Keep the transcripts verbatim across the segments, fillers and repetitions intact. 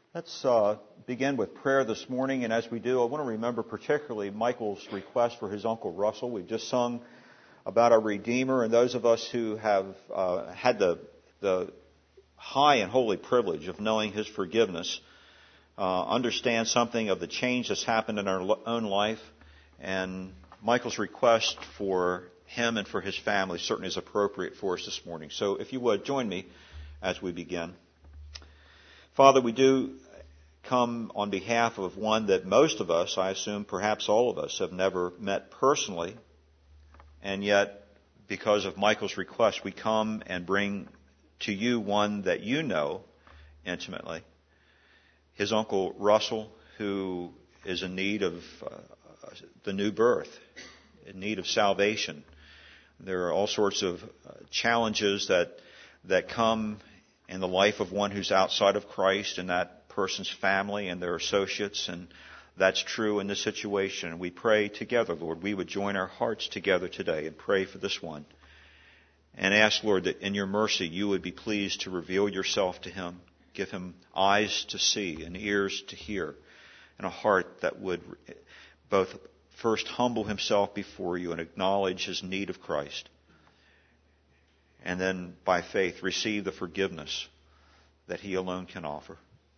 Let's uh, begin with prayer this morning, and as we do, I want to remember particularly Michael's request for his Uncle Russell. We've just sung about our Redeemer, and those of us who have uh, had the, the high and holy privilege of knowing his forgiveness uh, understand something of the change that's happened in our own life, and Michael's request for him and for his family certainly is appropriate for us this morning. So if you would, join me as we begin. Father, we do come on behalf of one that most of us, I assume perhaps all of us, have never met personally. And yet, because of Michael's request, we come and bring to you one that you know intimately. His Uncle Russell, who is in need of uh, the new birth, in need of salvation. There are all sorts of uh, challenges that that come in the life of one who's outside of Christ and that person's family and their associates, and that's true in this situation. And we pray together, Lord, we would join our hearts together today and pray for this one. And ask, Lord, that in your mercy you would be pleased to reveal yourself to him, give him eyes to see and ears to hear, and a heart that would both first humble himself before you and acknowledge his need of Christ, and then by faith receive the forgiveness that he alone can offer.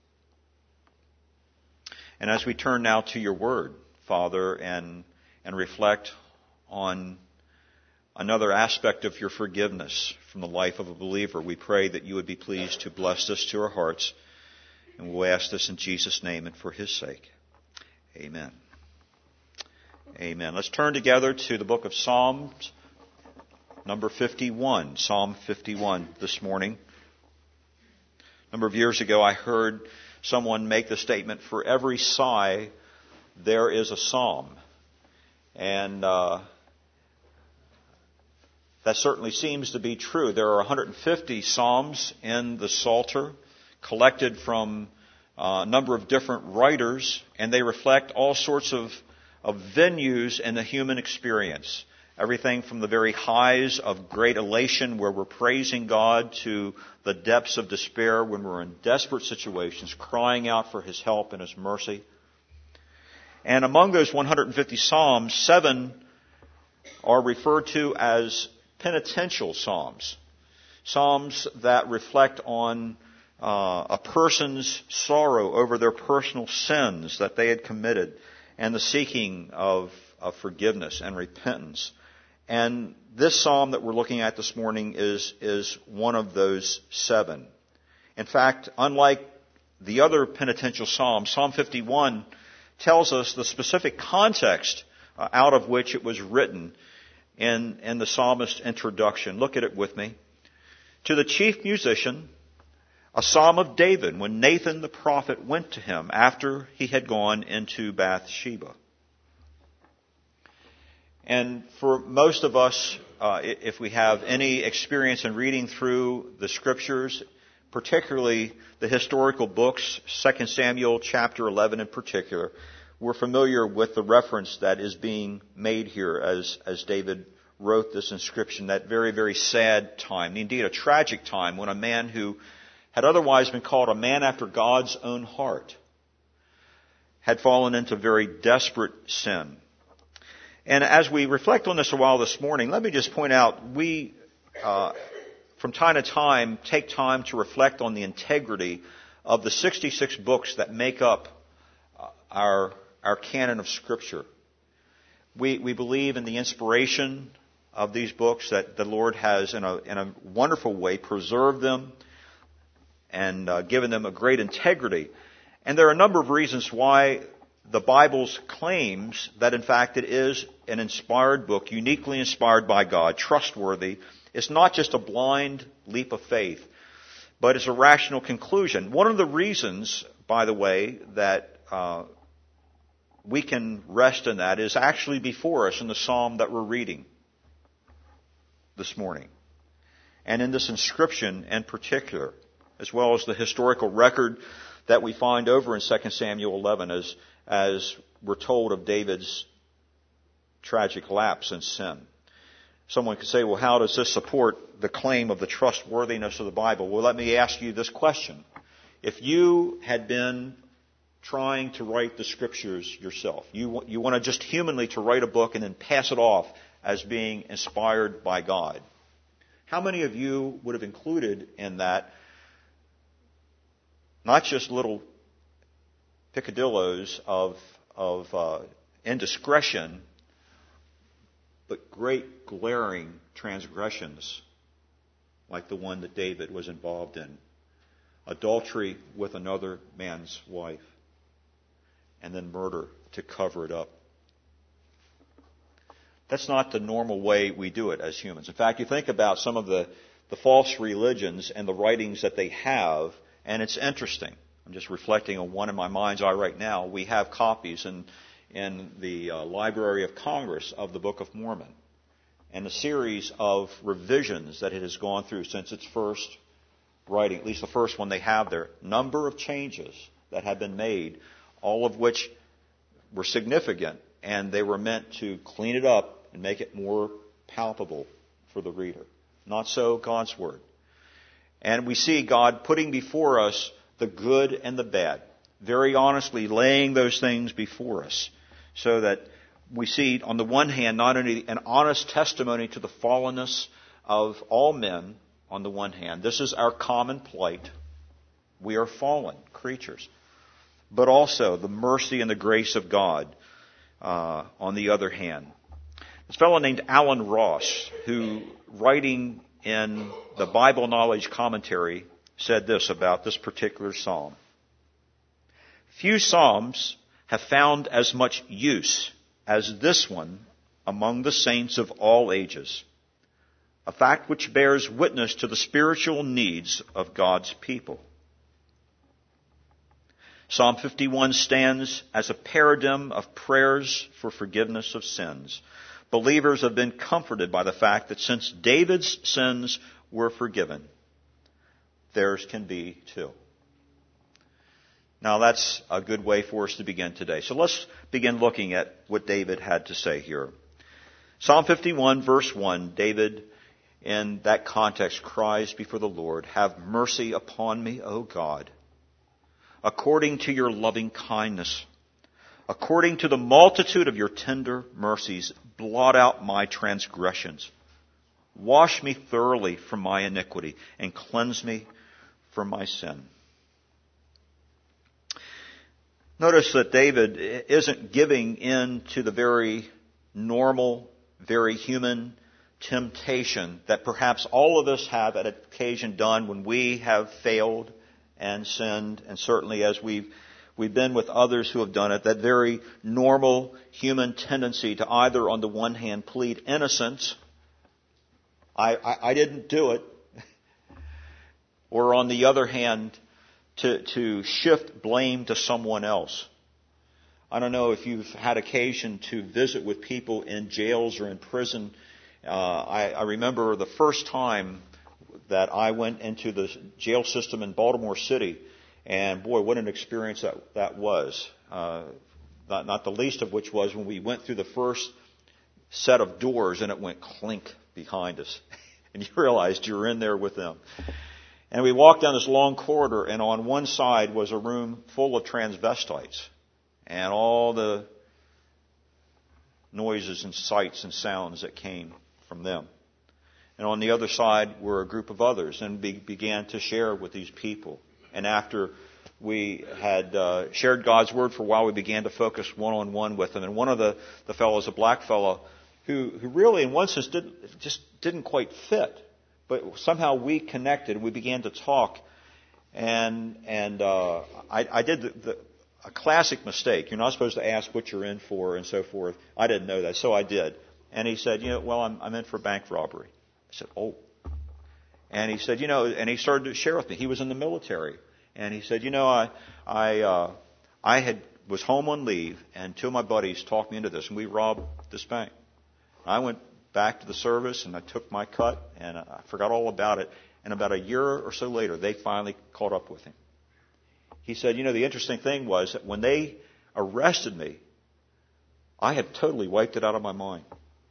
And as we turn now to your word, Father, and and reflect on another aspect of your forgiveness from the life of a believer, we pray that you would be pleased to bless this to our hearts. And we'll ask this in Jesus' name and for his sake. Amen. Amen. Let's turn together to the book of Psalms, number fifty-one, Psalm fifty-one this morning. A number of years ago, I heard someone make the statement, for every sigh, there is a psalm. And uh, that certainly seems to be true. There are one hundred fifty psalms in the Psalter, collected from uh, a number of different writers, and they reflect all sorts of, of venues in the human experience. Everything from the very highs of great elation where we're praising God to the depths of despair when we're in desperate situations, crying out for his help and his mercy. And among those one hundred fifty psalms, seven are referred to as penitential psalms. Psalms that reflect on uh, a person's sorrow over their personal sins that they had committed and the seeking of, of forgiveness and repentance. And this psalm that we're looking at this morning is, is one of those seven. In fact, unlike the other penitential psalms, Psalm fifty-one tells us the specific context uh, out of which it was written in, in the psalmist's introduction. Look at it with me. To the chief musician, a psalm of David when Nathan the prophet went to him after he had gone into Bathsheba. And for most of us, uh, if we have any experience in reading through the Scriptures, particularly the historical books, Second Samuel chapter eleven in particular, we're familiar with the reference that is being made here as, as David wrote this inscription, that very, very sad time, indeed a tragic time, when a man who had otherwise been called a man after God's own heart had fallen into very desperate sin. And as we reflect on this a while this morning, let me just point out, we, uh, from time to time, take time to reflect on the integrity of the sixty-six books that make up our, our canon of Scripture. We, we believe in the inspiration of these books, that the Lord has, in a, in a wonderful way, preserved them and uh, given them a great integrity. And there are a number of reasons why the Bible's claims that, in fact, it is an inspired book, uniquely inspired by God, trustworthy. It's not just a blind leap of faith, but it's a rational conclusion. One of the reasons, by the way, that uh, we can rest in that is actually before us in the psalm that we're reading this morning, and in this inscription in particular, as well as the historical record that we find over in Second Samuel eleven as as we're told of David's tragic lapse in sin. Someone could say, well, how does this support the claim of the trustworthiness of the Bible? Well, let me ask you this question. if you had been trying to write the Scriptures yourself, you, you want to just humanly to write a book and then pass it off as being inspired by God, how many of you would have included in that not just little picadillos of, of uh, indiscretion, but great glaring transgressions like the one that David was involved in? Adultery with another man's wife, and then murder to cover it up. That's not the normal way we do it as humans. In fact, you think about some of the, the false religions and the writings that they have, and it's interesting. I'm just reflecting on one in my mind's eye right now. We have copies in, in the uh, Library of Congress of the Book of Mormon, and a series of revisions that it has gone through since its first writing, at least the first one they have there. Number of changes that have been made, all of which were significant, and they were meant to clean it up and make it more palpable for the reader. Not so God's Word. And we see God putting before us the good and the bad, very honestly laying those things before us, so that we see, on the one hand, not only an honest testimony to the fallenness of all men, on the one hand. This is our common plight. We are fallen creatures. But also the mercy and the grace of God uh, on the other hand. This fellow named Alan Ross, who, writing in the Bible Knowledge Commentary, said this about this particular psalm. Few psalms have found as much use as this one among the saints of all ages, a fact which bears witness to the spiritual needs of God's people. Psalm fifty-one stands as a paradigm of prayers for forgiveness of sins. Believers have been comforted by the fact that since David's sins were forgiven, theirs can be too. Now that's a good way for us to begin today. So let's begin looking at what David had to say here. Psalm fifty-one, verse one, David, in that context, cries before the Lord, "Have mercy upon me, O God, according to your loving kindness. According to the multitude of your tender mercies, blot out my transgressions. Wash me thoroughly from my iniquity and cleanse me from my sin." Notice that David isn't giving in to the very normal, very human temptation that perhaps all of us have at occasion done when we have failed and sinned, and certainly as we've we've been with others who have done it, that very normal human tendency to either on the one hand plead innocence, I, I, I didn't do it, or on the other hand to, to shift blame to someone else. I don't know if you've had occasion to visit with people in jails or in prison. Uh, I, I remember the first time that I went into the jail system in Baltimore City, and boy, what an experience that, that was. Uh, not, not the least of which was when we went through the first set of doors and it went clink behind us. And you realized you were in there with them. And we walked down this long corridor, and on one side was a room full of transvestites and all the noises and sights and sounds that came from them. And on the other side were a group of others, and we began to share with these people. And after we had uh, shared God's Word for a while, we began to focus one-on-one with them. And one of the, the fellows, a black fellow, who, who really in one sense didn't, just didn't quite fit. But somehow we connected, and we began to talk. And and uh, I, I did the, the, a classic mistake. You're not supposed to ask what you're in for and so forth. I didn't know that, so I did. And he said, you know, well, I'm, I'm in for bank robbery. I said, oh. And he said, you know, and he started to share with me. He was in the military. And he said, you know, I I uh, I had was home on leave, and two of my buddies talked me into this, and we robbed this bank. I went back to the service, and I took my cut, and I forgot all about it. And about a year or so later, they finally caught up with him. He said, you know, the interesting thing was that when they arrested me, I had totally wiped it out of my mind.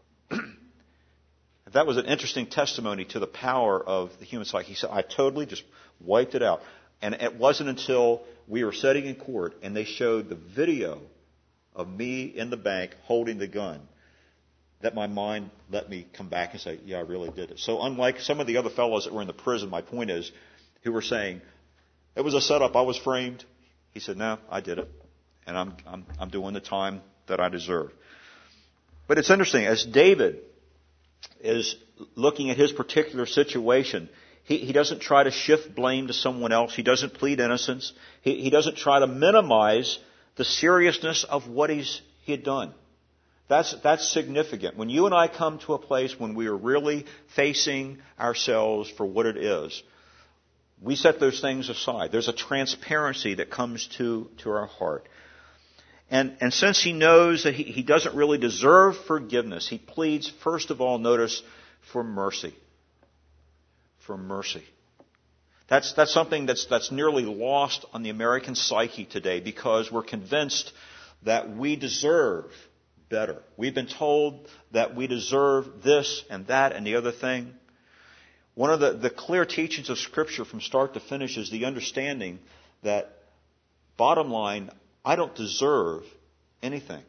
That was an interesting testimony to the power of the human psyche. He said, I totally just wiped it out. And it wasn't until we were sitting in court and they showed the video of me in the bank holding the gun that my mind let me come back and say, yeah, I really did it. So unlike some of the other fellows that were in the prison, my point is, who were saying, it was a setup, I was framed. He said, no, I did it. And I'm, I'm, I'm doing the time that I deserve. But it's interesting, as David is looking at his particular situation, he, he doesn't try to shift blame to someone else. He doesn't plead innocence. He, he doesn't try to minimize the seriousness of what he's, he had done. That's, that's significant. When you and I come to a place when we are really facing ourselves for what it is, we set those things aside. There's a transparency that comes to, to our heart. And, and since he knows that he, he doesn't really deserve forgiveness, he pleads, first of all, notice, for mercy. For mercy. That's, that's something that's, that's nearly lost on the American psyche today because we're convinced that we deserve better. We've been told that we deserve this and that and the other thing. One of the, the clear teachings of Scripture from start to finish is the understanding that, bottom line, I don't deserve anything.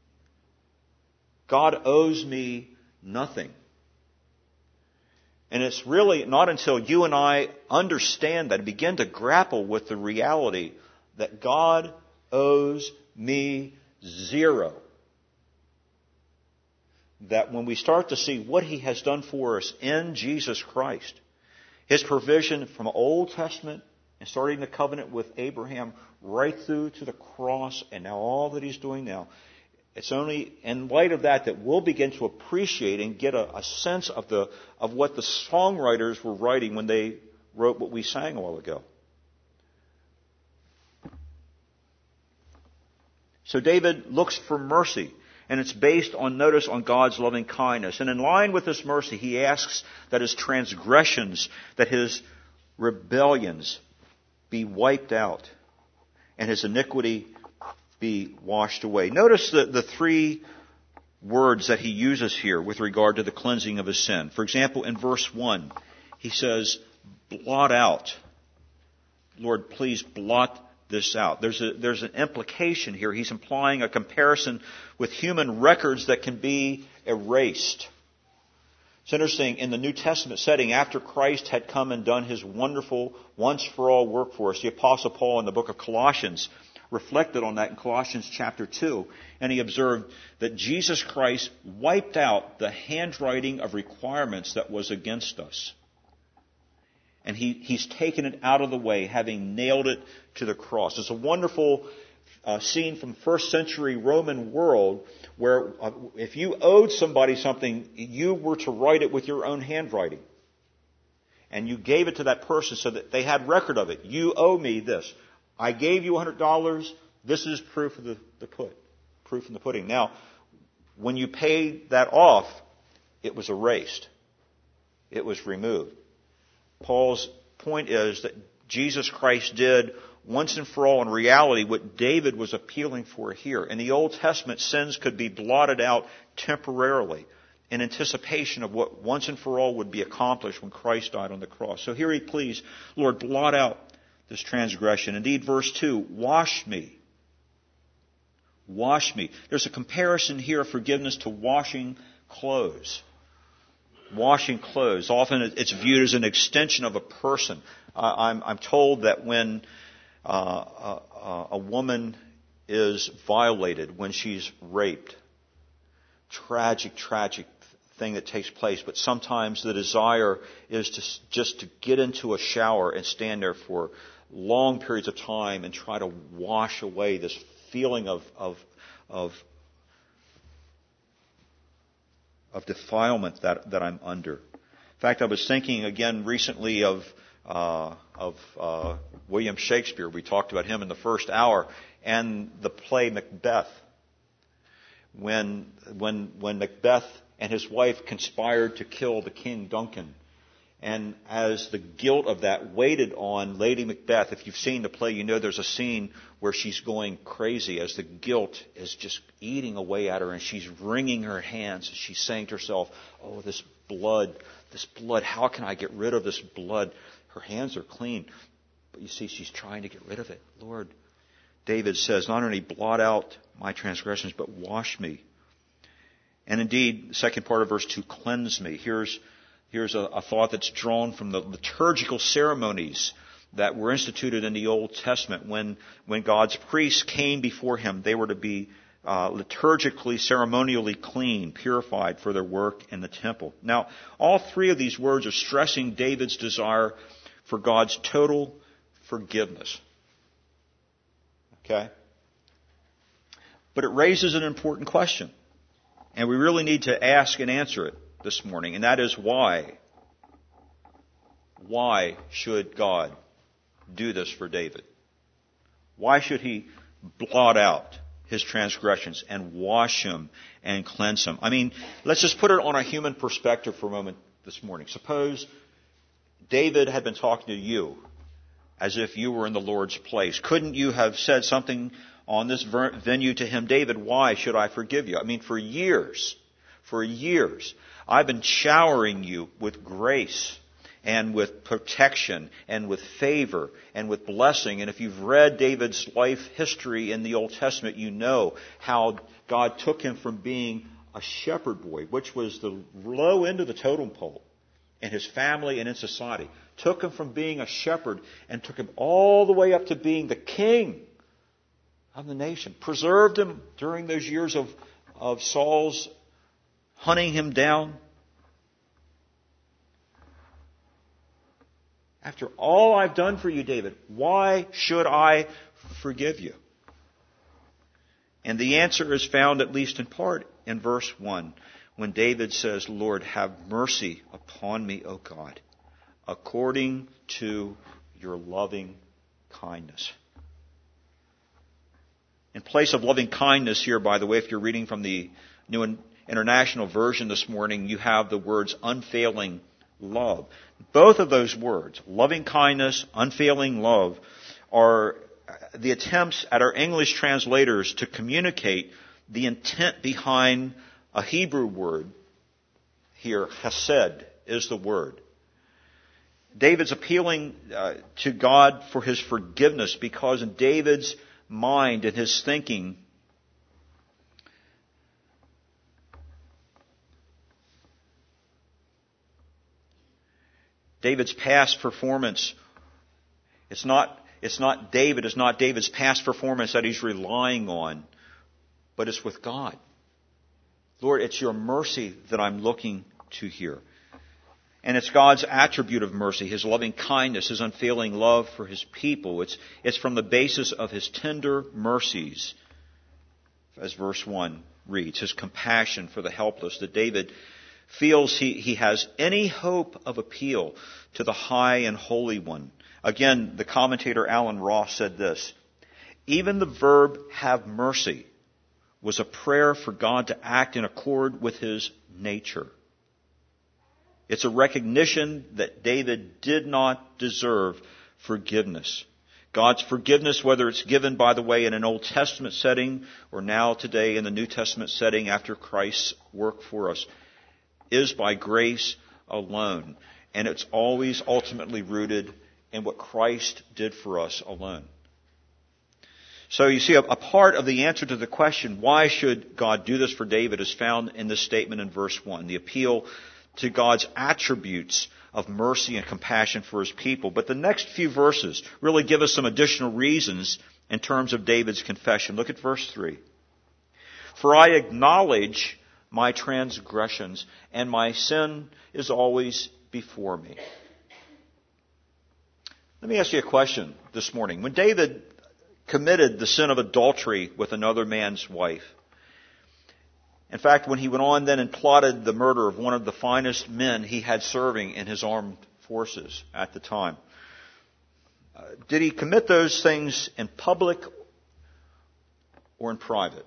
God owes me nothing. And it's really not until you and I understand that and begin to grapple with the reality that God owes me zero, that when we start to see what He has done for us in Jesus Christ, His provision from Old Testament and starting the covenant with Abraham right through to the cross and now all that He's doing now, it's only in light of that that we'll begin to appreciate and get a, a sense of the of what the songwriters were writing when they wrote what we sang a while ago. So David looks for mercy, and it's based on, notice, on God's loving kindness. And in line with this mercy, he asks that his transgressions, that his rebellions be wiped out, and his iniquity be washed away. Notice the, the three words that he uses here with regard to the cleansing of his sin. For example, in verse one, he says, blot out. Lord, please blot this out. There's a, there's an implication here. He's implying a comparison with human records that can be erased. It's interesting, in the New Testament setting, after Christ had come and done His wonderful once-for-all work for us, the Apostle Paul in the book of Colossians reflected on that in Colossians chapter two, and he observed that Jesus Christ wiped out the handwriting of requirements that was against us. And he, He's taken it out of the way, having nailed it to the cross. It's a wonderful uh, scene from first century Roman world where uh, if you owed somebody something, you were to write it with your own handwriting. And you gave it to that person so that they had record of it. You owe me this. I gave you one hundred dollars. This is proof of the, the put, proof in the pudding. Now, when you paid that off, it was erased. It was removed. Paul's point is that Jesus Christ did once and for all in reality what David was appealing for here. In the Old Testament, sins could be blotted out temporarily in anticipation of what once and for all would be accomplished when Christ died on the cross. So here he pleads, Lord, blot out this transgression. Indeed, verse two, wash me. Wash me. There's a comparison here of forgiveness to washing clothes. Washing clothes. Often it's viewed as an extension of a person. Uh, I'm, I'm told that when uh, a, a woman is violated, when she's raped, tragic, tragic thing that takes place. But sometimes the desire is to just to get into a shower and stand there for long periods of time and try to wash away this feeling of of of, of defilement that, that I'm under. In fact, I was thinking again recently of uh, of uh, William Shakespeare. We talked about him in the first hour, and the play Macbeth. When when when Macbeth and his wife conspired to kill the King Duncan. And as the guilt of that weighted on Lady Macbeth, if you've seen the play, you know there's a scene where she's going crazy as the guilt is just eating away at her, and she's wringing her hands. She's saying to herself, oh, this blood, this blood, how can I get rid of this blood? Her hands are clean. But you see, she's trying to get rid of it. Lord, David says, not only blot out my transgressions, but wash me. And indeed, the second part of verse two, cleanse me. Here's, here's a, a thought that's drawn from the liturgical ceremonies that were instituted in the Old Testament. When, when God's priests came before him, they were to be uh, liturgically, ceremonially clean, purified for their work in the temple. Now, all three of these words are stressing David's desire for God's total forgiveness. Okay? But it raises an important question. And we really need to ask and answer it this morning. And that is why? Why should God do this for David? Why should he blot out his transgressions and wash him and cleanse him? I mean, let's just put it on a human perspective for a moment this morning. Suppose David had been talking to you as if you were in the Lord's place. Couldn't you have said something on this venue to him? David, why should I forgive you? I mean, for years, for years, I've been showering you with grace and with protection and with favor and with blessing. And if you've read David's life history in the Old Testament, you know how God took him from being a shepherd boy, which was the low end of the totem pole in his family and in society. Took him from being a shepherd and took him all the way up to being the king of the nation. Preserved him during those years of, of Saul's hunting him down. After all I've done for you, David, why should I forgive you? And the answer is found, at least in part, in verse one, when David says, Lord, have mercy upon me, O God, according to your loving kindness. In place of loving kindness here, by the way, if you're reading from the New International Version this morning, you have the words unfailing love. Both of those words, loving kindness, unfailing love, are the attempts at our English translators to communicate the intent behind a Hebrew word here. Chesed is the word. David's appealing uh, to God for his forgiveness because in David's mind and his thinking, David's past performance, it's not, it's not David, it's not David's past performance that he's relying on, but it's with God. Lord, it's your mercy that I'm looking to here. And it's God's attribute of mercy, his loving kindness, his unfailing love for his people. It's, it's from the basis of his tender mercies, as verse one reads, his compassion for the helpless, that David feels he, he has any hope of appeal to the high and holy one. Again, the commentator Alan Ross said this, even the verb have mercy was a prayer for God to act in accord with his nature. It's a recognition that David did not deserve forgiveness. God's forgiveness, whether it's given, by the way, in an Old Testament setting or now today in the New Testament setting after Christ's work for us, is by grace alone. And it's always ultimately rooted in what Christ did for us alone. So you see, a, a part of the answer to the question, why should God do this for David, is found in this statement in verse one, the appeal to God's attributes of mercy and compassion for his people. But the next few verses really give us some additional reasons in terms of David's confession. Look at verse three. For I acknowledge my transgressions, and my sin is always before me. Let me ask you a question this morning. When David committed the sin of adultery with another man's wife, in fact, when he went on then and plotted the murder of one of the finest men he had serving in his armed forces at the time, uh, did he commit those things in public or in private?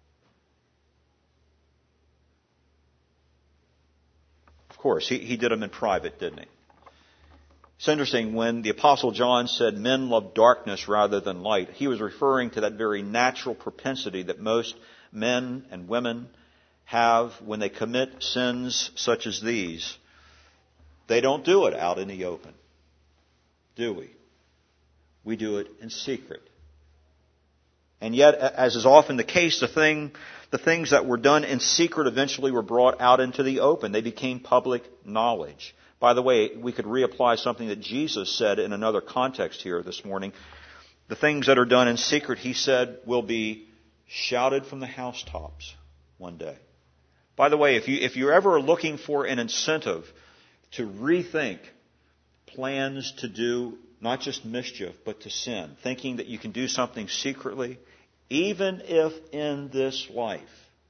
Of course, he, he did them in private, didn't he? It's interesting, when the Apostle John said men love darkness rather than light, he was referring to that very natural propensity that most men and women have when they commit sins such as these. They don't do it out in the open, do we? we do it in secret. And yet, as is often the case, the thing, the things that were done in secret eventually were brought out into the open. They became public knowledge. By the way, we could reapply something that Jesus said in another context here this morning. The things that are done in secret, he said, will be shouted from the housetops one day. By the way, if you, if you're ever looking for an incentive to rethink plans to do not just mischief, but to sin, thinking that you can do something secretly, even if in this life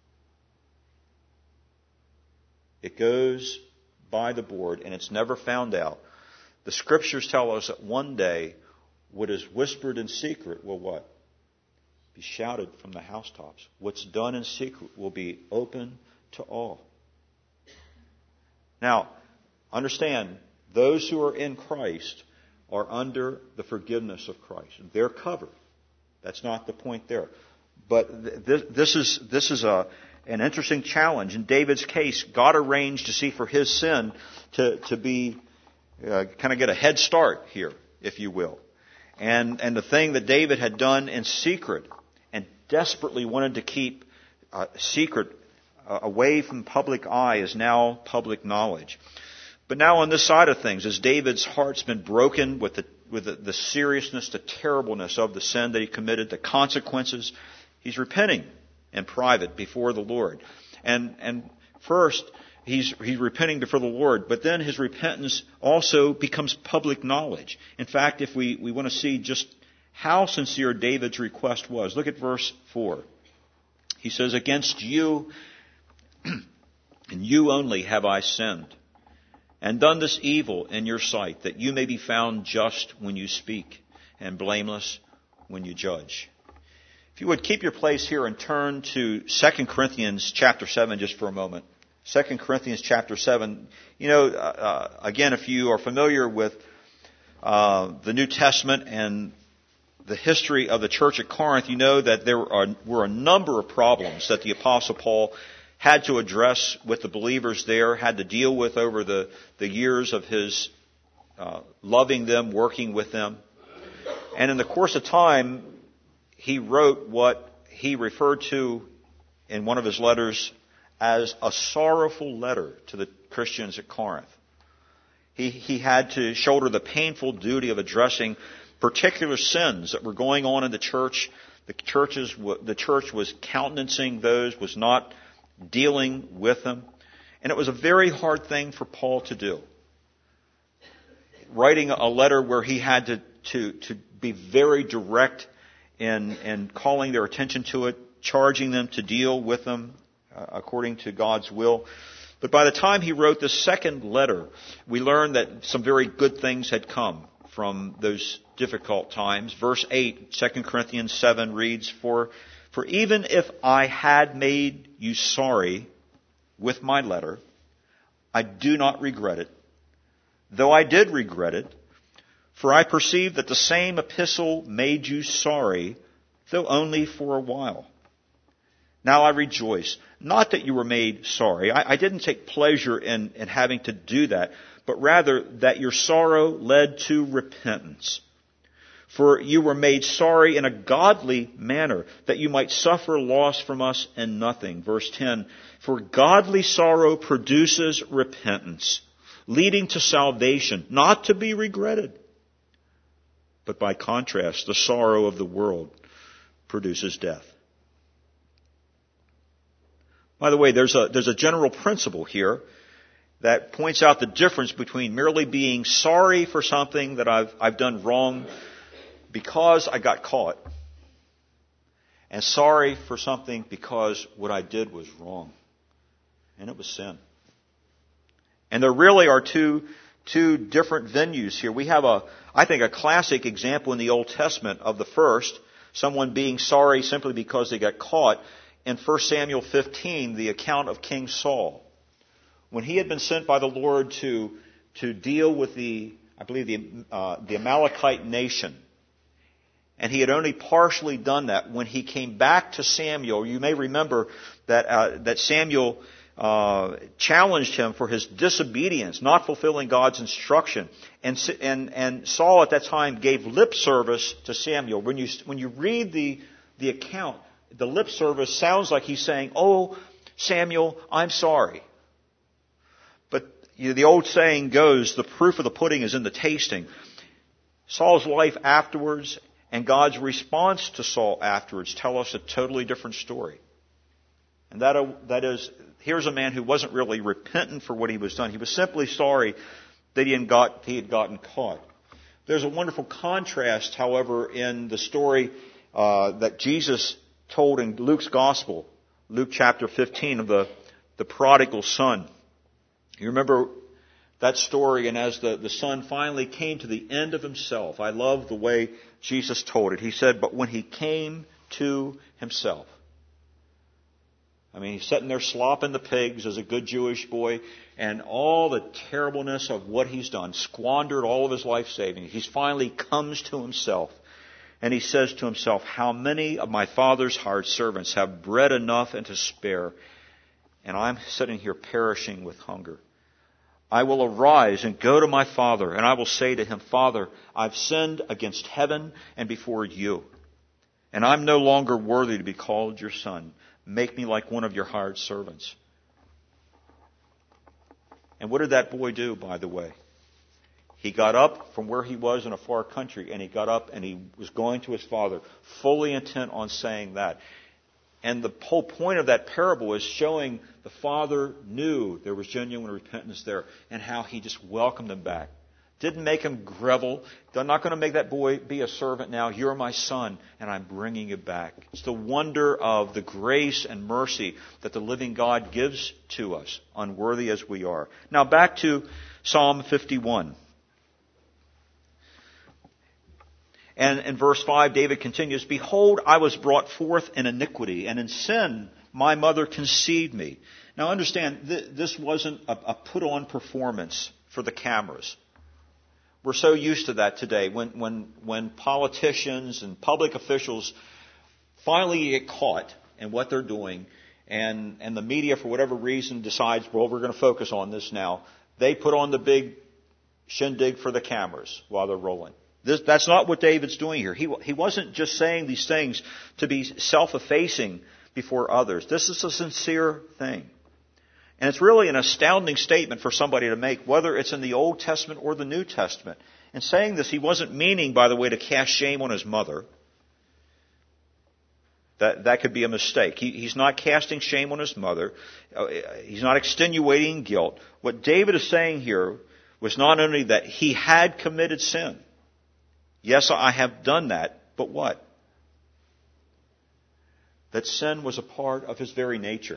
it goes by the board and it's never found out, the Scriptures tell us that one day what is whispered in secret will what? Be shouted from the housetops. What's done in secret will be open to all. Now, understand, those who are in Christ are under the forgiveness of Christ. They're covered. That's not the point there. But th- this is this is a an interesting challenge. In David's case, God arranged to see for his sin to to be uh, kind of get a head start here, if you will. And and the thing that David had done in secret and desperately wanted to keep uh, secret uh, away from public eye is now public knowledge. But now on this side of things, as David's heart's been broken with the with the, the seriousness, the terribleness of the sin that he committed, the consequences, he's repenting in private before the Lord. And and first, he's he's repenting before the Lord, but then his repentance also becomes public knowledge. In fact, if we, we want to see just how sincere David's request was, look at verse four. He says, "Against you and you only have I sinned, and done this evil in your sight, that you may be found just when you speak, and blameless when you judge." If you would keep your place here and turn to Second Corinthians chapter seven just for a moment. Second Corinthians chapter seven. You know, uh, again, if you are familiar with uh, the New Testament and the history of the church at Corinth, you know that there are, were a number of problems that the Apostle Paul had to address with the believers there, had to deal with over the, the years of his uh, loving them, working with them. And in the course of time, he wrote what he referred to in one of his letters as a sorrowful letter to the Christians at Corinth. He, he had to shoulder the painful duty of addressing particular sins that were going on in the church. The churches, the church was countenancing those, was not dealing with them. And it was a very hard thing for Paul to do. Writing a letter where he had to, to, to be very direct in, in calling their attention to it, charging them to deal with them uh, according to God's will. But by the time he wrote the second letter, we learned that some very good things had come from those difficult times. Verse eight, Second Corinthians seven reads, For For even if I had made you sorry with my letter, I do not regret it, though I did regret it, for I perceive that the same epistle made you sorry, though only for a while. Now I rejoice, not that you were made sorry. I, I didn't take pleasure in, in having to do that, but rather that your sorrow led to repentance. For you were made sorry in a godly manner, that you might suffer loss from us in nothing. Verse ten, For godly sorrow produces repentance, leading to salvation, not to be regretted. But by contrast, the sorrow of the world produces death. By the way, there's a, there's a general principle here that points out the difference between merely being sorry for something that I've, I've done wrong because I got caught, and sorry for something because what I did was wrong, and it was sin. And there really are two two different venues here. We have a, I think, a classic example in the Old Testament of the first, someone being sorry simply because they got caught. In First Samuel fifteen, the account of King Saul, when he had been sent by the Lord to to deal with the, I believe, the uh, the Amalekite nation. And he had only partially done that. When he came back to Samuel, you may remember that uh, that Samuel uh, challenged him for his disobedience, not fulfilling God's instruction. And, and, and Saul at that time gave lip service to Samuel. When you, when you read the, the account, the lip service sounds like he's saying, "Oh, Samuel, I'm sorry." But you know, the old saying goes, the proof of the pudding is in the tasting. Saul's life afterwards and God's response to Saul afterwards tell us a totally different story. And that, that is, here's a man who wasn't really repentant for what he was done. He was simply sorry that he had, got, he had gotten caught. There's a wonderful contrast, however, in the story uh, that Jesus told in Luke's Gospel, Luke chapter fifteen, of the, the prodigal son. You remember that story, and as the, the son finally came to the end of himself, I love the way Jesus told it. He said, "But when he came to himself," I mean, he's sitting there slopping the pigs as a good Jewish boy, and all the terribleness of what he's done, squandered all of his life savings. He finally comes to himself, and he says to himself, "How many of my father's hired servants have bread enough and to spare, and I'm sitting here perishing with hunger? I will arise and go to my father, and I will say to him, Father, I've sinned against heaven and before you, and I'm no longer worthy to be called your son. Make me like one of your hired servants." And what did that boy do, by the way? He got up from where he was in a far country, and he got up and he was going to his father, fully intent on saying that. And the whole point of that parable is showing the father knew there was genuine repentance there, and how he just welcomed him back. Didn't make him grovel. I'm not going to make that boy be a servant now. You're my son, and I'm bringing you back. It's the wonder of the grace and mercy that the living God gives to us, unworthy as we are. Now back to Psalm fifty-one. And in verse five, David continues, "Behold, I was brought forth in iniquity, and in sin my mother conceived me." Now understand, th- this wasn't a, a put-on performance for the cameras. We're so used to that today. When, when, when politicians and public officials finally get caught in what they're doing, and, and the media, for whatever reason, decides, well, we're going to focus on this now, they put on the big shindig for the cameras while they're rolling. This, that's not what David's doing here. He, he wasn't just saying these things to be self-effacing before others. This is a sincere thing. And it's really an astounding statement for somebody to make, whether it's in the Old Testament or the New Testament. In saying this, he wasn't meaning, by the way, to cast shame on his mother. That, that could be a mistake. He, he's not casting shame on his mother. He's not extenuating guilt. What David is saying here was not only that he had committed sin. Yes, I have done that, but what? That sin was a part of his very nature.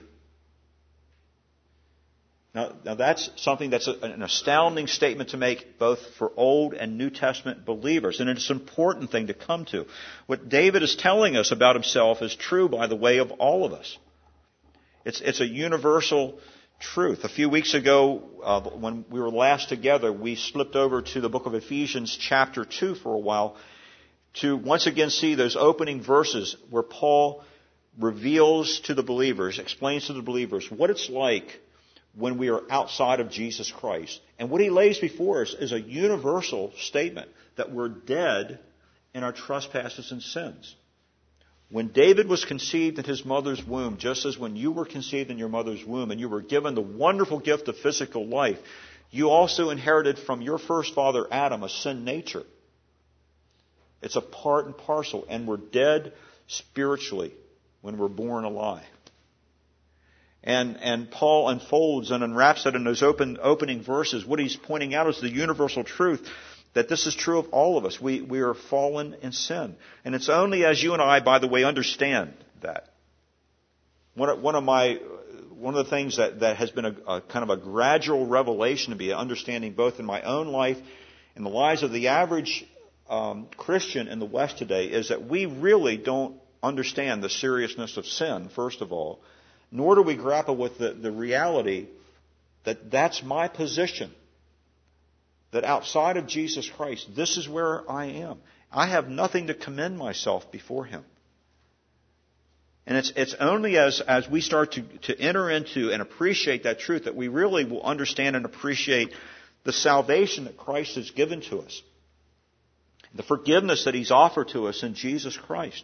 Now, now that's something that's a, an astounding statement to make both for Old and New Testament believers. And it's an important thing to come to. What David is telling us about himself is true, by the way, of all of us. It's, it's a universal truth. A few weeks ago, uh, when we were last together, we slipped over to the book of Ephesians chapter two for a while to once again see those opening verses where Paul reveals to the believers, explains to the believers what it's like when we are outside of Jesus Christ. And what he lays before us is a universal statement that we're dead in our trespasses and sins. When David was conceived in his mother's womb, just as when you were conceived in your mother's womb and you were given the wonderful gift of physical life, you also inherited from your first father Adam a sin nature. It's a part and parcel, and we're dead spiritually when we're born alive. And, and Paul unfolds and unwraps it in those open, opening verses. What he's pointing out is the universal truth that this is true of all of us. We, we are fallen in sin. And it's only as you and I, by the way, understand that. One of, one of my, one of the things that, that has been a, a kind of a gradual revelation to me, understanding both in my own life and the lives of the average um, Christian in the West today, is that we really don't understand the seriousness of sin, first of all. Nor do we grapple with the, the reality that that's my position. That outside of Jesus Christ, this is where I am. I have nothing to commend myself before Him. And it's, it's only as, as we start to, to enter into and appreciate that truth that we really will understand and appreciate the salvation that Christ has given to us. The forgiveness that He's offered to us in Jesus Christ.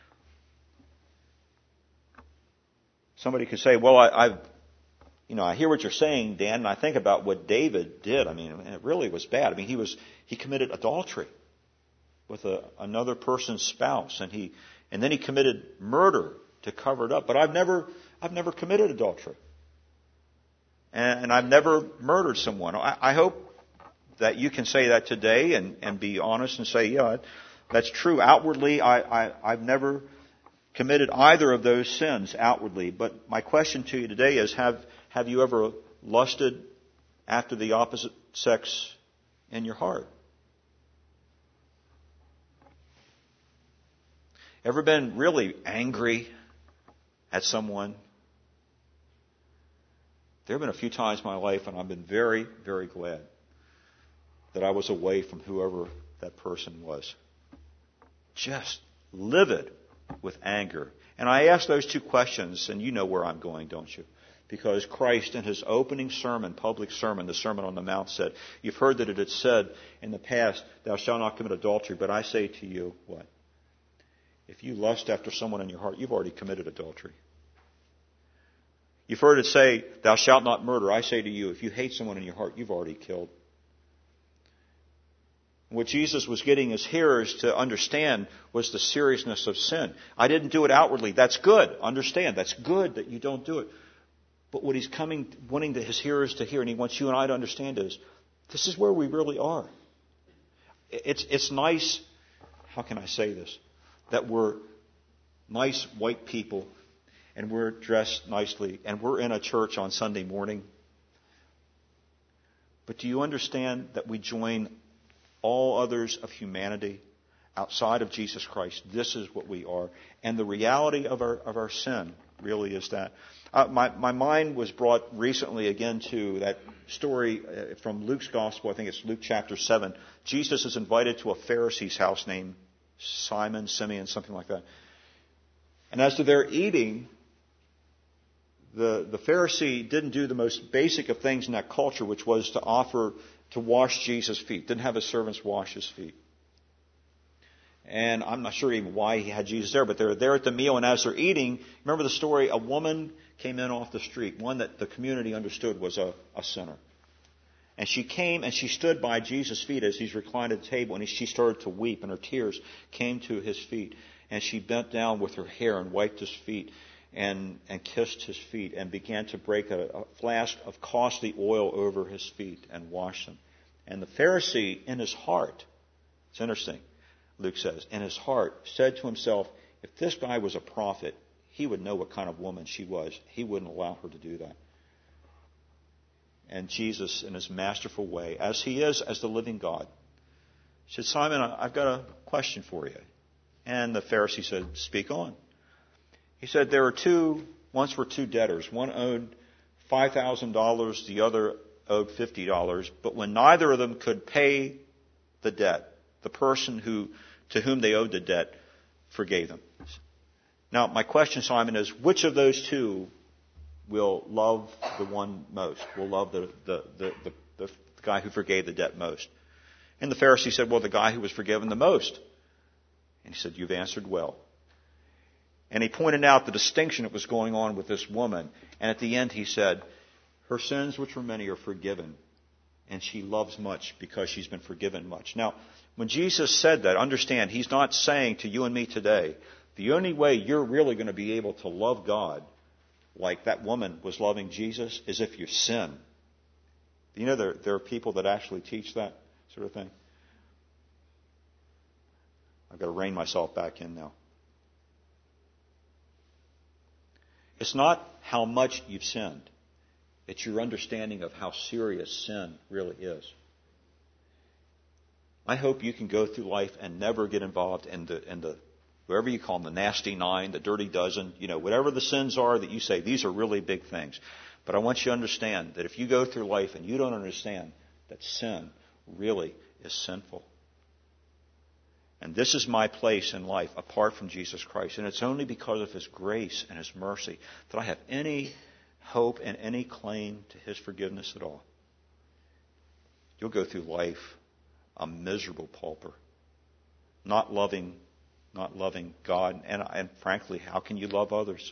Somebody could say, well, I, I've, you know, I hear what you're saying, Dan, and I think about what David did. I mean, it really was bad. I mean, he was, he committed adultery with a, another person's spouse, and he, and then he committed murder to cover it up. But I've never, I've never committed adultery. And, and I've never murdered someone. I, I hope that you can say that today and, and be honest and say, yeah, that's true. Outwardly, I, I, I've never committed either of those sins outwardly. But my question to you today is, have, have you ever lusted after the opposite sex in your heart? Ever been really angry at someone? There have been a few times in my life when I've been very, very glad that I was away from whoever that person was. Just livid with anger. And I ask those two questions, and you know where I'm going, don't you? Because Christ, in His opening sermon, public sermon, the Sermon on the Mount, said, you've heard that it had said in the past, thou shalt not commit adultery, but I say to you, what? If you lust after someone in your heart, you've already committed adultery. You've heard it say, thou shalt not murder. I say to you, if you hate someone in your heart, you've already killed. What Jesus was getting His hearers to understand was the seriousness of sin. I didn't do it outwardly. That's good. Understand. That's good that you don't do it. But what He's coming, wanting His hearers to hear, and He wants you and I to understand, is this is where we really are. It's, it's nice, how can I say this, that we're nice white people and we're dressed nicely and we're in a church on Sunday morning. But do you understand that we join all others of humanity outside of Jesus Christ? This is what we are. And the reality of our of our sin really is that. Uh, my, my mind was brought recently again to that story uh, from Luke's Gospel. I think it's Luke chapter seven. Jesus is invited to a Pharisee's house named Simon, Simeon, something like that. And as to their eating, the, the Pharisee didn't do the most basic of things in that culture, which was to offer to wash Jesus' feet. Didn't have his servants wash his feet. And I'm not sure even why he had Jesus there, but they're there at the meal, and as they're eating, remember the story, a woman came in off the street, one that the community understood was a, a sinner. And she came and she stood by Jesus' feet as he's reclined at the table, and she started to weep, and her tears came to his feet. And she bent down with her hair and wiped his feet and, and kissed his feet and began to break a, a flask of costly oil over his feet and wash them. And the Pharisee, in his heart, it's interesting, Luke says, in his heart, said to himself, if this guy was a prophet, he would know what kind of woman she was. He wouldn't allow her to do that. And Jesus, in his masterful way, as he is as the living God, said, Simon, I've got a question for you. And the Pharisee said, speak on. He said, there are two, once were two debtors. One owed five thousand dollars, the other owed fifty dollars. But when neither of them could pay the debt, the person who to whom they owed the debt forgave them. Now, my question, Simon, is which of those two will love the one most, will love the, the, the, the, the guy who forgave the debt most? And the Pharisee said, well, the guy who was forgiven the most. And he said, you've answered well. And he pointed out the distinction that was going on with this woman. And at the end he said, her sins, which were many, are forgiven. And she loves much because she's been forgiven much. Now, when Jesus said that, understand, he's not saying to you and me today, the only way you're really going to be able to love God like that woman was loving Jesus is if you sin. You know, there, there are people that actually teach that sort of thing. I've got to rein myself back in now. It's not how much you've sinned. It's your understanding of how serious sin really is. I hope you can go through life and never get involved in the, in the whatever you call them, the nasty nine, the dirty dozen, you know, whatever the sins are that you say, these are really big things. But I want you to understand that if you go through life and you don't understand that sin really is sinful, And this is my place in life apart from Jesus Christ. And it's only because of His grace and His mercy that I have any hope and any claim to His forgiveness at all. You'll go through life a miserable pauper, not loving, not loving God, and, and frankly, how can you love others?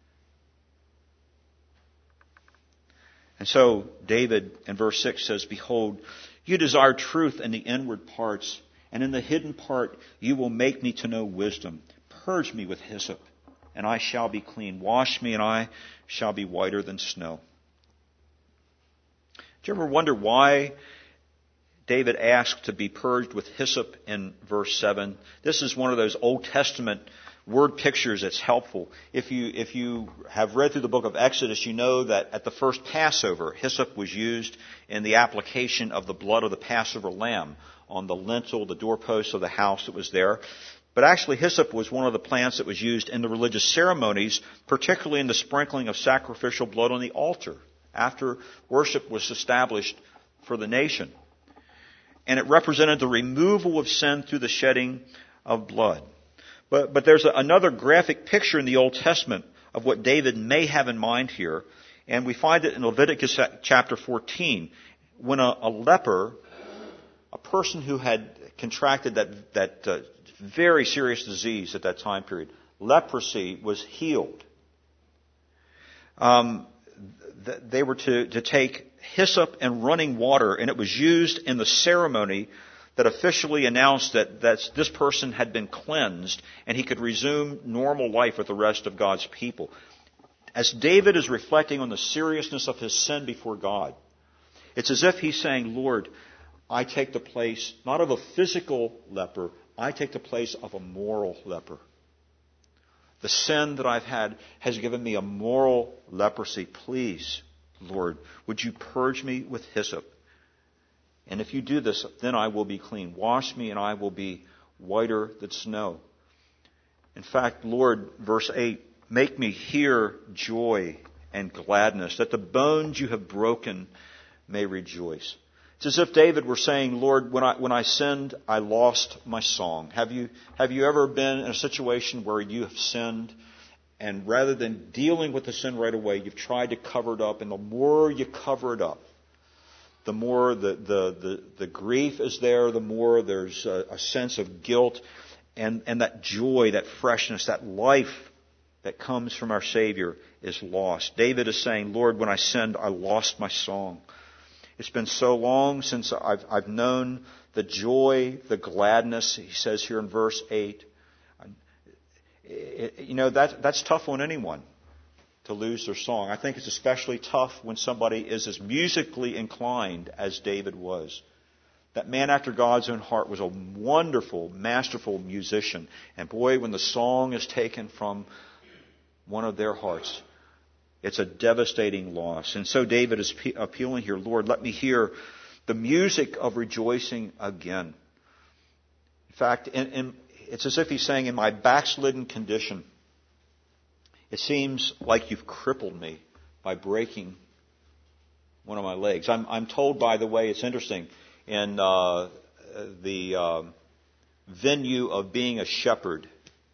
And so David in verse six says, "Behold, you desire truth in the inward parts, and in the hidden part you will make me to know wisdom. Purge me with hyssop, and I shall be clean. Wash me, and I shall be whiter than snow." Do you ever wonder why David asked to be purged with hyssop in verse seven? This is one of those Old Testament word pictures that's helpful. If you, if you have read through the book of Exodus, you know that at the first Passover, hyssop was used in the application of the blood of the Passover lamb on the lintel, the doorpost of the house that was there. But actually, hyssop was one of the plants that was used in the religious ceremonies, particularly in the sprinkling of sacrificial blood on the altar after worship was established for the nation. And it represented the removal of sin through the shedding of blood. But, but there's a, another graphic picture in the Old Testament of what David may have in mind here. And we find it in Leviticus chapter fourteen, when a, a leper, a person who had contracted that, that uh, very serious disease at that time period, leprosy, was healed. Um, th- they were to, to take hyssop and running water, and it was used in the ceremony that officially announced that that's, this person had been cleansed and he could resume normal life with the rest of God's people. As David is reflecting on the seriousness of his sin before God, it's as if he's saying, "Lord, I take the place not of a physical leper, I take the place of a moral leper. The sin that I've had has given me a moral leprosy. Please, Lord, would you purge me with hyssop? And if you do this, then I will be clean. Wash me and I will be whiter than snow." In fact, Lord, verse eight, "Make me hear joy and gladness, that the bones you have broken may rejoice." It's as if David were saying, "Lord, when I, when I sinned, I lost my song." Have you, have you ever been in a situation where you have sinned, and rather than dealing with the sin right away, you've tried to cover it up, and the more you cover it up, the more the, the, the, the grief is there, the more there's a, a sense of guilt, and, and that joy, that freshness, that life that comes from our Savior is lost. David is saying, "Lord, when I sinned, I lost my song. It's been so long since I've, I've known the joy, the gladness," he says here in verse eight. It, you know, that, that's tough on anyone, to lose their song. I think it's especially tough when somebody is as musically inclined as David was. That man after God's own heart was a wonderful, masterful musician. And boy, when the song is taken from one of their hearts, it's a devastating loss. And so David is appealing here, "Lord, let me hear the music of rejoicing again." In fact, in, in, it's as if he's saying, in my backslidden condition, it seems like you've crippled me by breaking one of my legs. I'm, I'm told, by the way, it's interesting, in uh, the uh, venue of being a shepherd,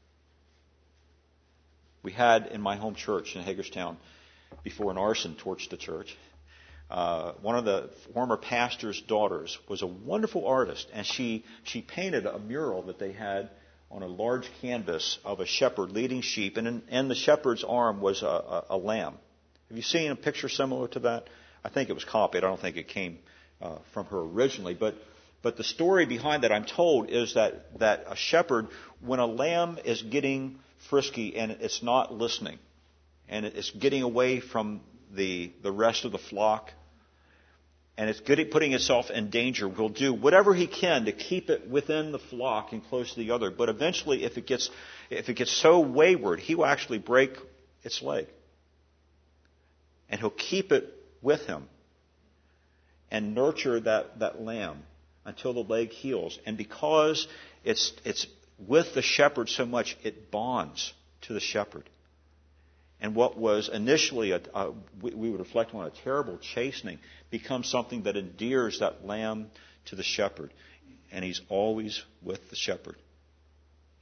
we had in my home church in Hagerstown, before an arson torched the church, uh, one of the former pastor's daughters was a wonderful artist, and she, she painted a mural that they had on a large canvas of a shepherd leading sheep, and in, in the shepherd's arm was a, a, a lamb. Have you seen a picture similar to that? I think it was copied. I don't think it came uh, from her originally. But but the story behind that, I'm told, is that, that a shepherd, when a lamb is getting frisky and it's not listening, and it's getting away from the the rest of the flock, and it's getting, putting itself in danger, will do whatever he can to keep it within the flock and close to the other. But eventually, if it gets if it gets so wayward, he will actually break its leg. And he'll keep it with him and nurture that, that lamb until the leg heals. And because it's it's with the shepherd so much, it bonds to the shepherd. And what was initially, a, a, we would reflect on a terrible chastening, becomes something that endears that lamb to the shepherd. And he's always with the shepherd.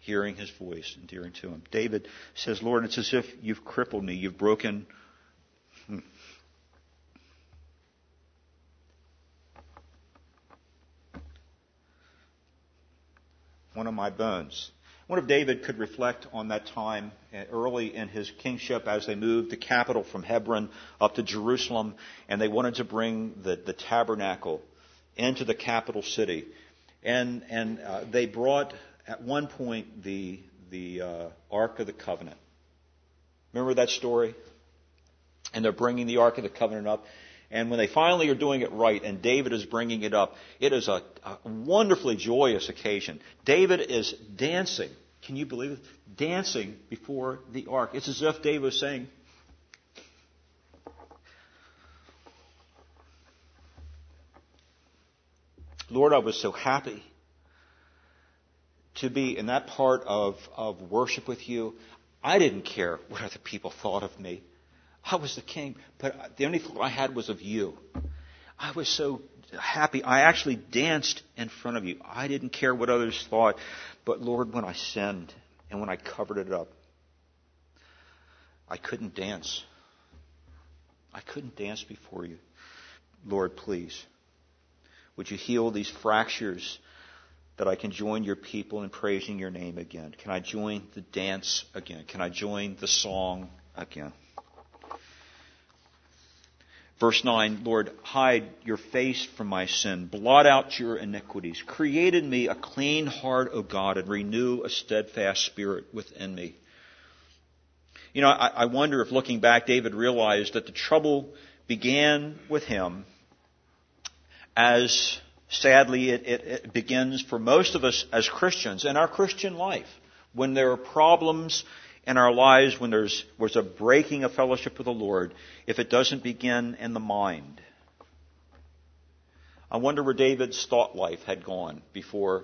hearing his voice, endearing to him. David says, Lord, it's as if you've crippled me. You've broken hmm. one of my bones. I wonder if David could reflect on that time early in his kingship as they moved the capital from Hebron up to Jerusalem, and they wanted to bring the, the tabernacle into the capital city. And, and uh, they brought, at one point, the, the uh, Ark of the Covenant. Remember that story? And they're bringing the Ark of the Covenant up. And when they finally are doing it right, and David is bringing it up, it is a, a wonderfully joyous occasion. David is dancing. Can you believe it? Dancing before the ark. It's as if David was saying, Lord, I was so happy to be in that part of, of worship with you. I didn't care what other people thought of me. I was the king, but the only thought I had was of you. I was so happy. I actually danced in front of you. I didn't care what others thought. But Lord, when I sinned and when I covered it up, I couldn't dance. I couldn't dance before you. Lord, please, would you heal these fractures that I can join your people in praising your name again? Can I join the dance again? Can I join the song again? Verse nine, Lord, hide your face from my sin. Blot out your iniquities. Create in me a clean heart, O God, and renew a steadfast spirit within me. You know, I, I wonder if looking back, David realized that the trouble began with him as sadly it, it, it begins for most of us as Christians in our Christian life. When there are problems in our lives, when there's, there's a breaking of fellowship with the Lord, if it doesn't begin in the mind. I wonder where David's thought life had gone before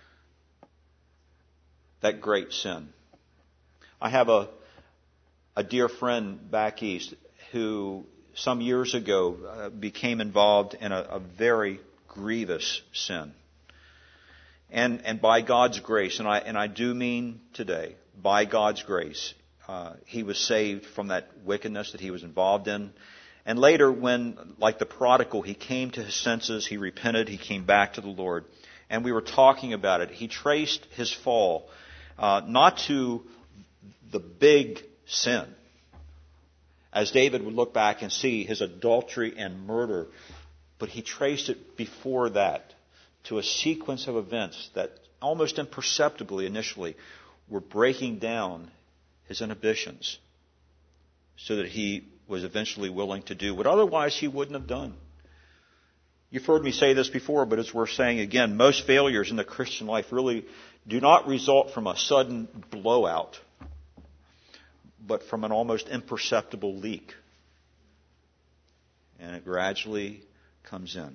that great sin. I have a, a dear friend back east who some years ago uh, became involved in a, a very grievous sin. And, and by God's grace, and I, and I do mean today, by God's grace, uh, he was saved from that wickedness that he was involved in. And later, when, like the prodigal, he came to his senses, he repented, he came back to the Lord. And we were talking about it. He traced his fall, uh, not to the big sin, as David would look back and see his adultery and murder, but he traced it before that to a sequence of events that almost imperceptibly initially were breaking down his inhibitions so that he was eventually willing to do what otherwise he wouldn't have done. You've heard me say this before, but it's worth saying again. Most failures in the Christian life really do not result from a sudden blowout, but from an almost imperceptible leak. And it gradually comes in.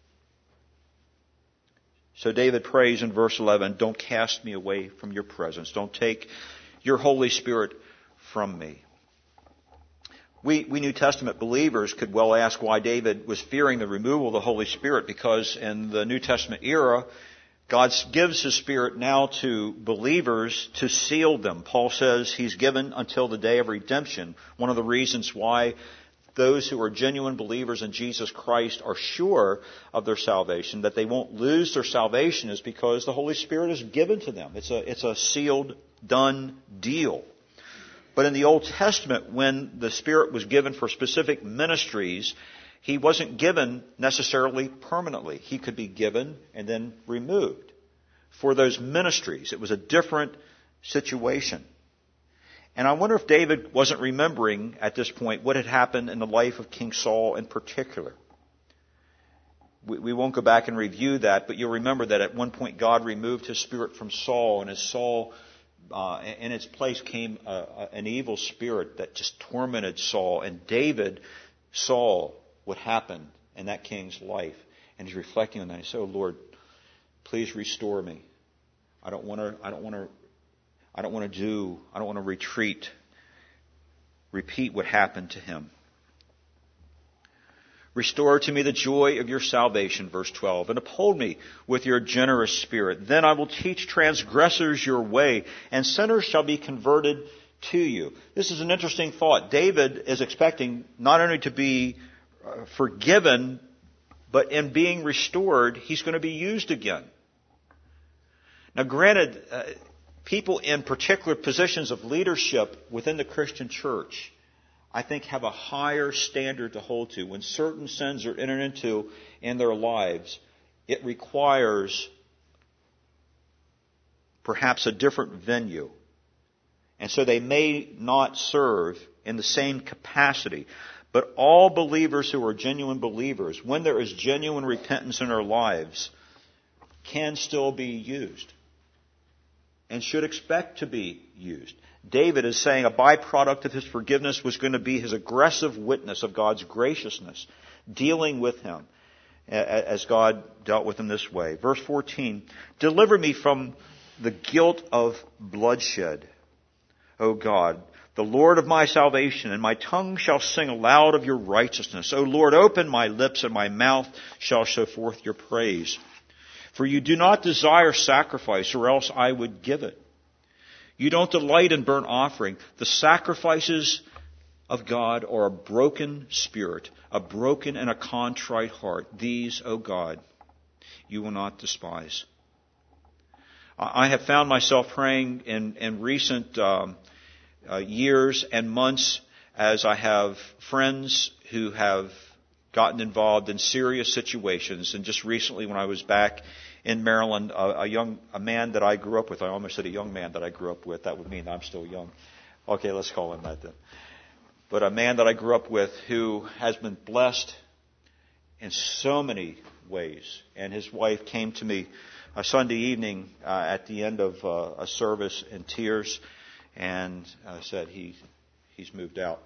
So David prays in verse eleven, don't cast me away from your presence. Don't take your Holy Spirit from me. We, we New Testament believers could well ask why David was fearing the removal of the Holy Spirit, because in the New Testament era, God gives His Spirit now to believers to seal them. Paul says He's given until the day of redemption. One of the reasons why those who are genuine believers in Jesus Christ are sure of their salvation, that they won't lose their salvation, is because the Holy Spirit is given to them. It's a, it's a sealed, done deal. But in the Old Testament, when the Spirit was given for specific ministries, He wasn't given necessarily permanently. He could be given and then removed. For those ministries, it was a different situation. And I wonder if David wasn't remembering at this point what had happened in the life of King Saul in particular. We, we won't go back and review that, but you'll remember that at one point God removed His Spirit from Saul, and as Saul, uh, in its place came a, a, an evil spirit that just tormented Saul. And David saw what happened in that king's life, and he's reflecting on that. He said, "Oh Lord, please restore me. I don't want to. I don't want to." I don't want to do, I don't want to retreat, repeat what happened to him. Restore to me the joy of your salvation, verse twelve, and uphold me with your generous spirit. Then I will teach transgressors your way, and sinners shall be converted to you. This is an interesting thought. David is expecting not only to be uh, forgiven, but in being restored, he's going to be used again. Now granted, uh, people in particular positions of leadership within the Christian church, I think, have a higher standard to hold to. When certain sins are entered into in their lives, it requires perhaps a different venue. And so they may not serve in the same capacity. But all believers who are genuine believers, when there is genuine repentance in their lives, can still be used and should expect to be used. David is saying a byproduct of his forgiveness was going to be his aggressive witness of God's graciousness, dealing with him as God dealt with him this way. Verse fourteen, deliver me from the guilt of bloodshed, O God, the Lord of my salvation, and my tongue shall sing aloud of your righteousness. O Lord, open my lips, and my mouth shall show forth your praise. For you do not desire sacrifice, or else I would give it. You don't delight in burnt offering. The sacrifices of God are a broken spirit, a broken and a contrite heart. These, O God, you will not despise. I have found myself praying in, in recent um, uh, years and months as I have friends who have gotten involved in serious situations. And just recently when I was back in Maryland, a, a young a man that I grew up with, I almost said a young man that I grew up with. That would mean I'm still young. Okay, let's call him that then. But a man that I grew up with who has been blessed in so many ways. And his wife came to me a Sunday evening uh, at the end of uh, a service in tears and uh, said he he's moved out.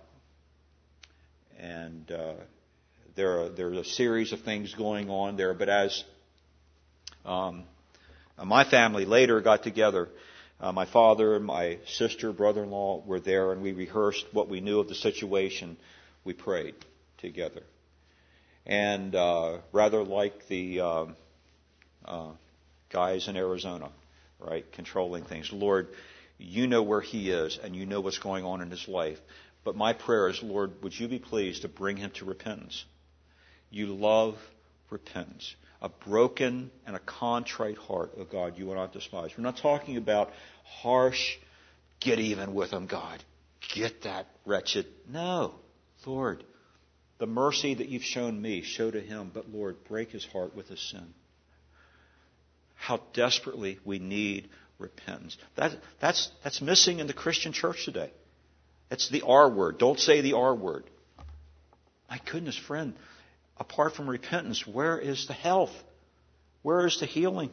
And uh, there are, there are a series of things going on there. But as um, my family later got together, uh, my father, my sister, brother-in-law were there, and we rehearsed what we knew of the situation. We prayed together. And uh, rather like the um, uh, guys in Arizona, right, controlling things. Lord, you know where he is, and you know what's going on in his life. But my prayer is, Lord, would you be pleased to bring him to repentance? You love repentance. A broken and a contrite heart, oh God, you will not despise. We're not talking about harsh, get even with him, God. Get that wretched. No, Lord, the mercy that you've shown me, show to him. But Lord, break his heart with his sin. How desperately we need repentance. That, that's, that's missing in the Christian church today. It's the R word. Don't say the R word. My goodness, friend, apart from repentance, where is the health? Where is the healing?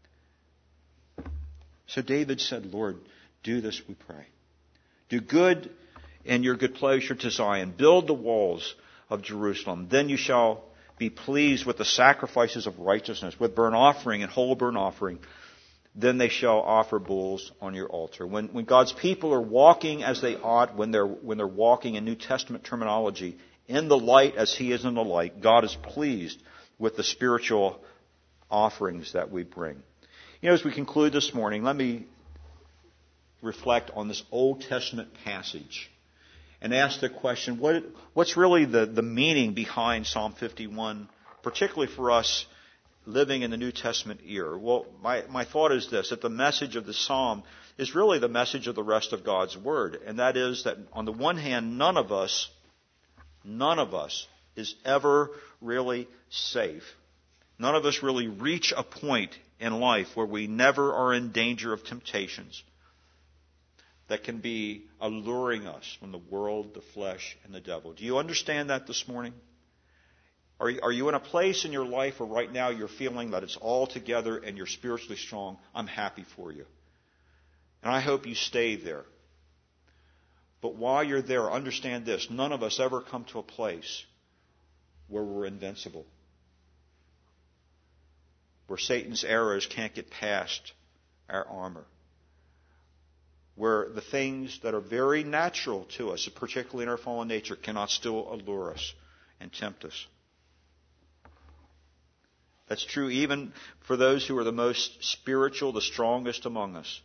So David said, Lord, do this, we pray. Do good in your good pleasure to Zion. Build the walls of Jerusalem. Then you shall be pleased with the sacrifices of righteousness, with burnt offering and whole burnt offering. Then they shall offer bulls on your altar. When, when God's people are walking as they ought, when they're, when they're walking in New Testament terminology, in the light as he is in the light, God is pleased with the spiritual offerings that we bring. You know, as we conclude this morning, let me reflect on this Old Testament passage and ask the question, what, what's really the, the meaning behind Psalm fifty-one, particularly for us living in the New Testament era? Well, my, my thought is this, that the message of the Psalm is really the message of the rest of God's Word. And that is that on the one hand, none of us, none of us is ever really safe. None of us really reach a point in life where we never are in danger of temptations that can be alluring us from the world, the flesh, and the devil. Do you understand that this morning? Are you, are you in a place in your life where right now you're feeling that it's all together and you're spiritually strong? I'm happy for you. And I hope you stay there. But while you're there, understand this. None of us ever come to a place where we're invincible, where Satan's arrows can't get past our armor, where the things that are very natural to us, particularly in our fallen nature, cannot still allure us and tempt us. That's true even for those who are the most spiritual, the strongest among us.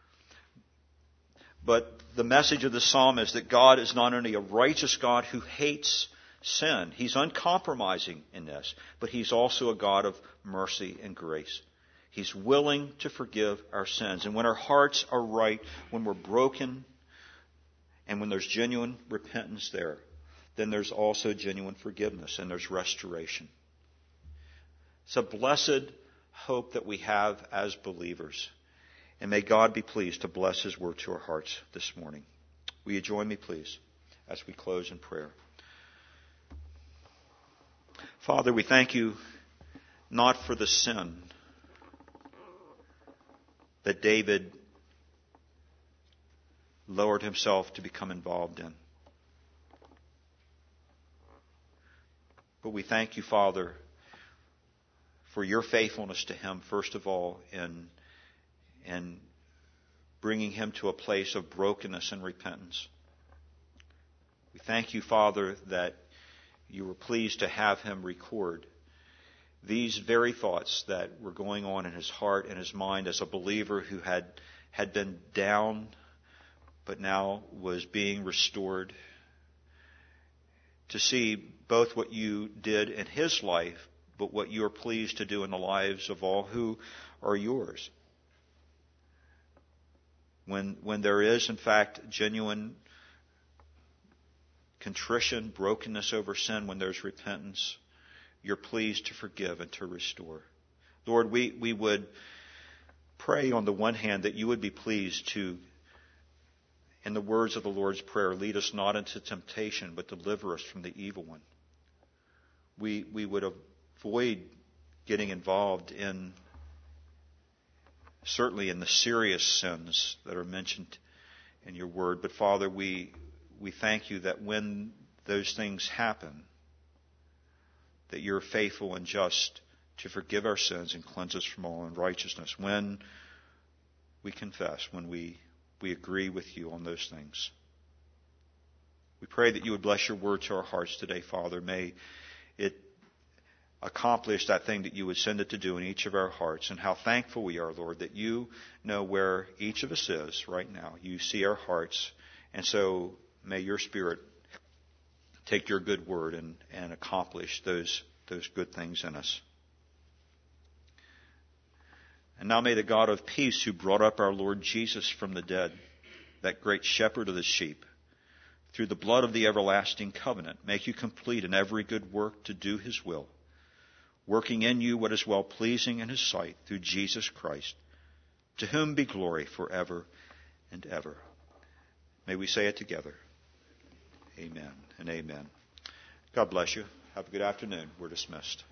But the message of the psalm is that God is not only a righteous God who hates sin. He's uncompromising in this, but He's also a God of mercy and grace. He's willing to forgive our sins. And when our hearts are right, when we're broken, and when there's genuine repentance there, then there's also genuine forgiveness and there's restoration. It's a blessed hope that we have as believers. And may God be pleased to bless His word to our hearts this morning. Will you join me, please, as we close in prayer? Father, we thank You not for the sin that David lowered himself to become involved in. But we thank You, Father, for Your faithfulness to him, first of all, in, in bringing him to a place of brokenness and repentance. We thank You, Father, that You were pleased to have him record these very thoughts that were going on in his heart and his mind as a believer who had, had been down, but now was being restored. To see both what You did in his life, but what You are pleased to do in the lives of all who are Yours. When, when there is, in fact, genuine contrition, brokenness over sin, when there's repentance, You're pleased to forgive and to restore. Lord, we, we would pray on the one hand that You would be pleased to, in the words of the Lord's Prayer, lead us not into temptation, but deliver us from the evil one. We, we would avoid getting involved in, certainly in the serious sins that are mentioned in Your word. But Father, we, we thank You that when those things happen, that You're faithful and just to forgive our sins and cleanse us from all unrighteousness. When we confess, when we, we agree with You on those things. We pray that You would bless Your word to our hearts today, Father. May it accomplish that thing that You would send it to do in each of our hearts. And how thankful we are, Lord, that You know where each of us is right now. You see our hearts. And so may Your Spirit take Your good word and, and accomplish those, those good things in us. And now may the God of peace, who brought up our Lord Jesus from the dead, that great shepherd of the sheep, through the blood of the everlasting covenant, make you complete in every good work to do His will, working in you what is well-pleasing in His sight through Jesus Christ, to whom be glory forever and ever. May we say it together. Amen and amen. God bless you. Have a good afternoon. We're dismissed.